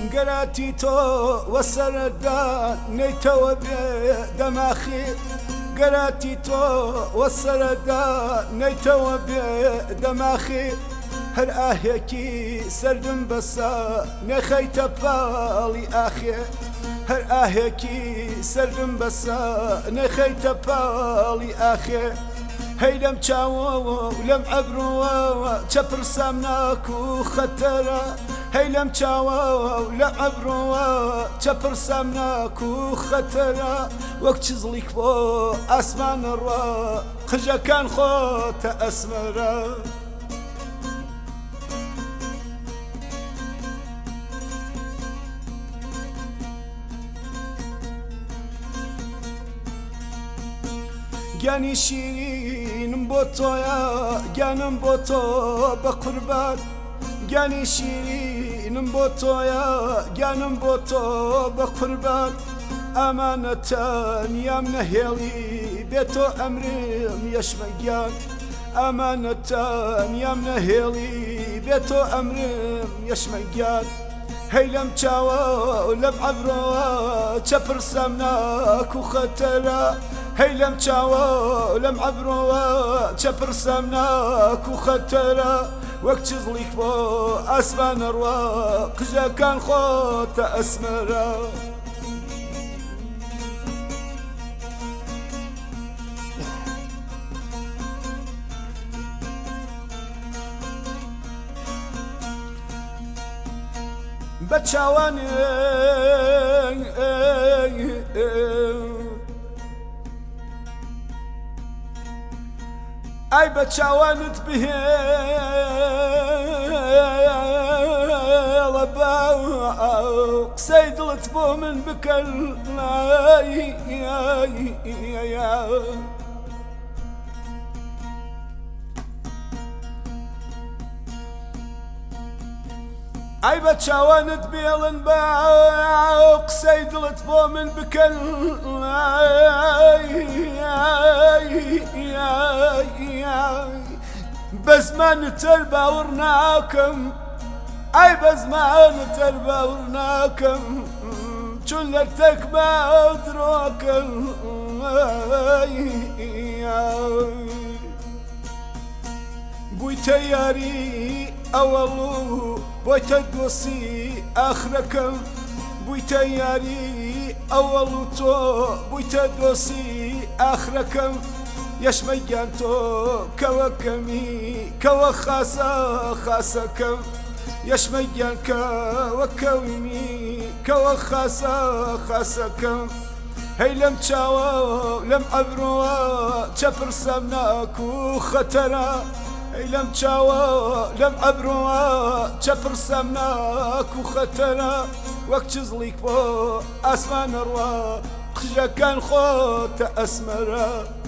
قراتي تو والسردان نيتو بدماخي قراتي تو والسردان نيتو بدماخي هر آهيكي سردم بسا نخيت بالي آخي هر آهيكي سردم بسا نخيت بالي آخي هي لم تشاو لم عبروا تشبر سامناكو خطرة هي لم تشاو لم عبروا تشبر سامناكو خطرة وقت زليك بو أسمان الروا خجا كان خوت أسمرة جاني شيرين بوتويا جانم بوتو بقربان جاني شيرين بوتويا جانم بوتو بقربان أمانة يا منهيلي بيتو أمرم يشمجان أمانة يا منهيلي بيتو أمرم يشمجان هي لم تشاو لم عبروا تشبر سمناك وخطرة هي لم تشاو لم عبروا تشبر سمناك وخطرة وقت زليك بو أسمان رواق جا كان خوت أسمرة بتشاواني أي بتشاوانت به لباق سيد لطبو من بكل أي بتشاوانت بيلن باق سيد لطبو من بكل بزمان ترباورناكم أي بزمان ترباورناكم شلتك ما أدراكم بوي تياري أولو بوي تدوسي آخركم بوي تياري أولو تو بوي تدوسي آخركم يشميان تو كوكمي كوا خاسا خاسكم يشميان كوكومي كوا خاسا خاسكم هي لم تشاو لم عبروا تشبر سمناكو خطرة هي لم تشاو لم عبروا تشبر سمناكو خطرة وقت زليك بو أسمان روا خجا كان خوت أسمرة